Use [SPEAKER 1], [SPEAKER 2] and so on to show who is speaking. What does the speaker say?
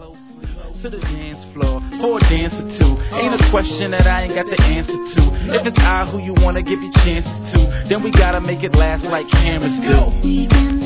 [SPEAKER 1] to the dance floor, or a dance or two. Ain't a question that I ain't got the answer to. If it's I who you wanna give your chances to, then we gotta make it last like cameras do.